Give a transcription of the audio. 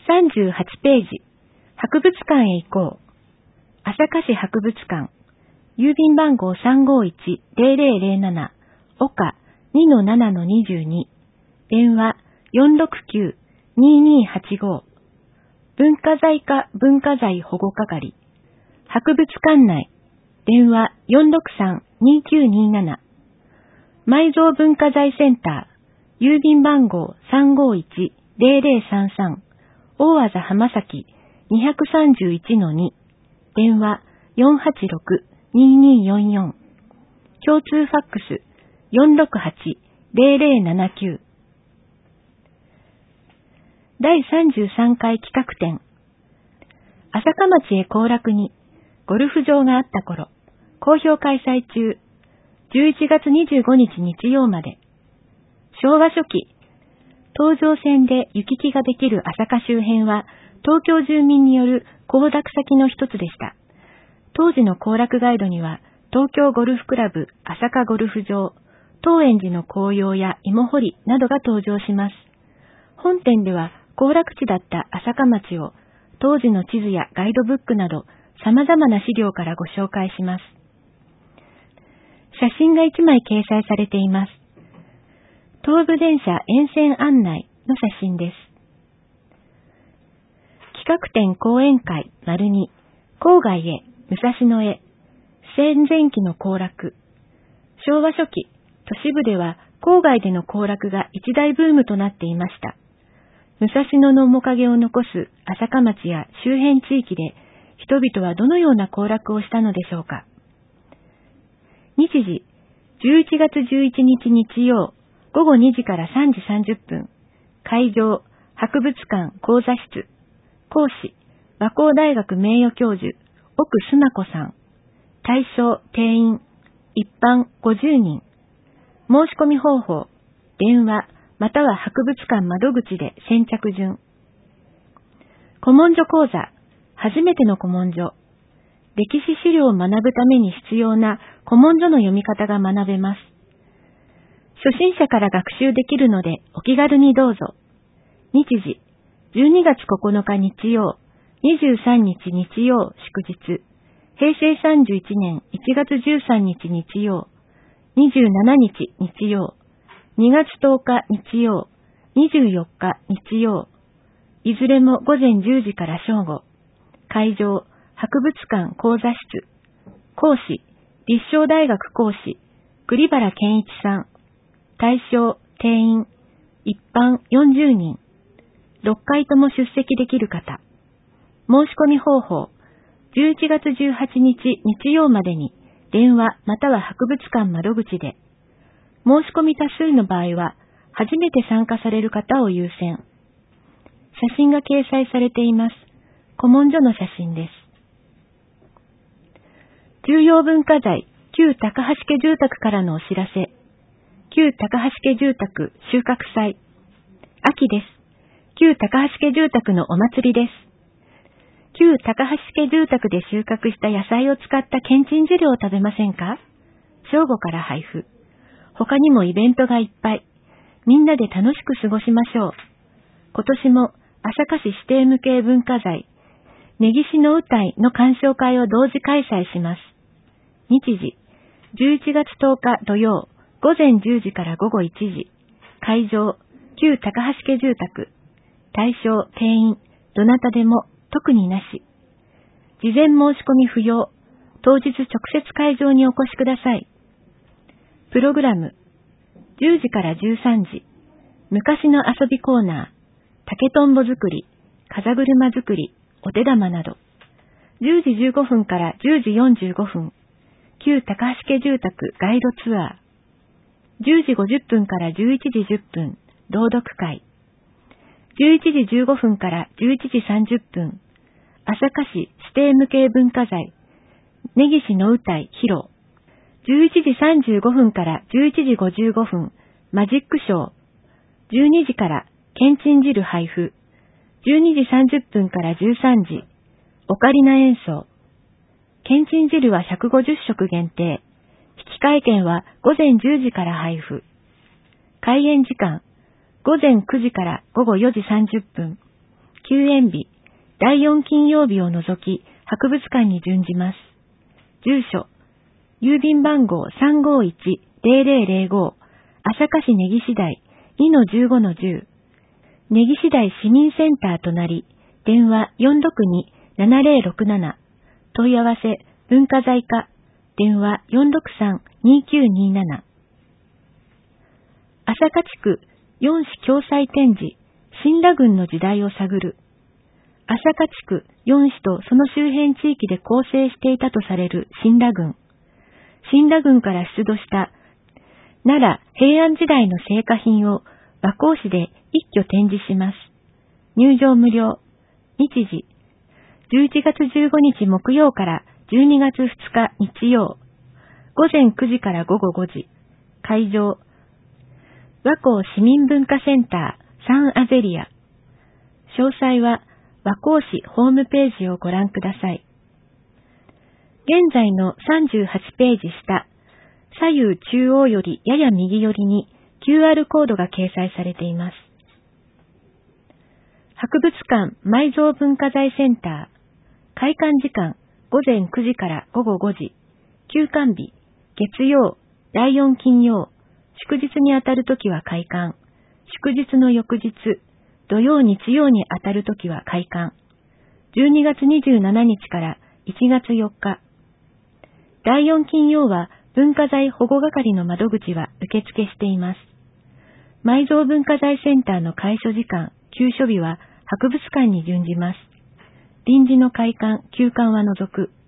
38ページ、博物館へ行こう。朝霞市博物館、郵便番号351-0007、岡 2-7-22、電話469-2285、文化財課文化財保護係、博物館内、電話463-2927、埋蔵文化財センター、郵便番号351-0033、大和田浜崎 231-2、電話486-2244、共通ファックス468-0079。第33回企画展。朝霞町へ行楽にゴルフ場があった頃、好評開催中。11月25日日曜まで。昭和初期、東上線で行き来ができる朝霞周辺は、東京住民による行楽先の一つでした。当時の行楽ガイドには、東京ゴルフクラブ朝霞ゴルフ場、東園寺の紅葉や芋掘りなどが登場します。本展では、行楽地だった朝霞町を、当時の地図やガイドブックなど、様々な資料からご紹介します。写真が1枚掲載されています。東武電車沿線案内の写真です。企画展講演会丸2、郊外へ武蔵野へ、戦前期の行楽。昭和初期、都市部では郊外での行楽が一大ブームとなっていました。武蔵野の面影を残す朝霞町や周辺地域で人々はどのような行楽をしたのでしょうか。日時、11月11日日曜、午後2時から3時30分。会場、博物館講座室。講師、和光大学名誉教授、奥須磨子さん。対象、定員、一般50人。申し込み方法、電話、または博物館窓口で先着順。古文書講座、初めての古文書。歴史資料を学ぶために必要な古文書の読み方が学べます。初心者から学習できるのでお気軽にどうぞ。日時、12月9日日曜、23日日曜祝日、平成31年1月13日日曜、27日日曜、2月10日日曜、24日日曜、いずれも午前10時から正午。会場、博物館講座室。講師、立正大学講師、栗原健一さん。対象、定員、一般40人。6回とも出席できる方。申し込み方法、11月18日日曜までに電話または博物館窓口で。申し込み多数の場合は、初めて参加される方を優先。写真が掲載されています。古文書の写真です。重要文化財、旧高橋家住宅からのお知らせ。旧高橋家住宅収穫祭。秋です。旧高橋家住宅のお祭りです。旧高橋家住宅で収穫した野菜を使ったけんちん汁を食べませんか？正午から配布。他にもイベントがいっぱい。みんなで楽しく過ごしましょう。今年も朝霞市指定無形文化財、根岸の歌いの鑑賞会を同時開催します。日時、11月10日土曜、午前10時から午後1時。会場、旧高橋家住宅。対象、定員、どなたでも、特になし。事前申し込み不要。当日直接会場にお越しください。プログラム、10時から13時。昔の遊びコーナー。竹とんぼ作り、風車作り、お手玉など。10時15分から10時45分。旧高橋家住宅ガイドツアー。10時50分から11時10分。朗読会。11時15分から11時30分。朝霞市指定無形文化財。根岸の歌い披露。11時35分から11時55分。マジックショー。12時からけんちん汁配布。12時30分から13時。オカリナ演奏。けんちん汁は150食限定。引換券は午前10時から配布。開演時間。午前9時から午後4時30分。 休園日、第4金曜日を除き、博物館に準じます。住所、郵便番号 351-0005、朝霞市根岸台 2-15-10、根岸台市民センター隣、電話 462-7067、問い合わせ、文化財課、電話 463-2927。朝霞地区4市共催展示、新羅郡の時代を探る。朝霞地区4市とその周辺地域で構成していたとされる新羅郡。新羅郡から出土した奈良平安時代の製菓品を和光市で一挙展示します。入場無料。日時、11月15日木曜から12月2日日曜。午前9時から午後5時。会場、和光市民文化センターサンアゼリア。詳細は和光市ホームページをご覧ください。現在の38ページ下、左右中央よりやや右寄りに QR コードが掲載されています。博物館埋蔵文化財センター。開館時間午前9時から午後5時。休館日、月曜、第4金曜。祝日にあたるときは開館。祝日の翌日、土曜日曜にあたるときは開館。12月27日から1月4日。第4金曜は文化財保護係の窓口は受付しています。埋蔵文化財センターの開所時間、休所日は博物館に準じます。臨時の開館、休館は除く。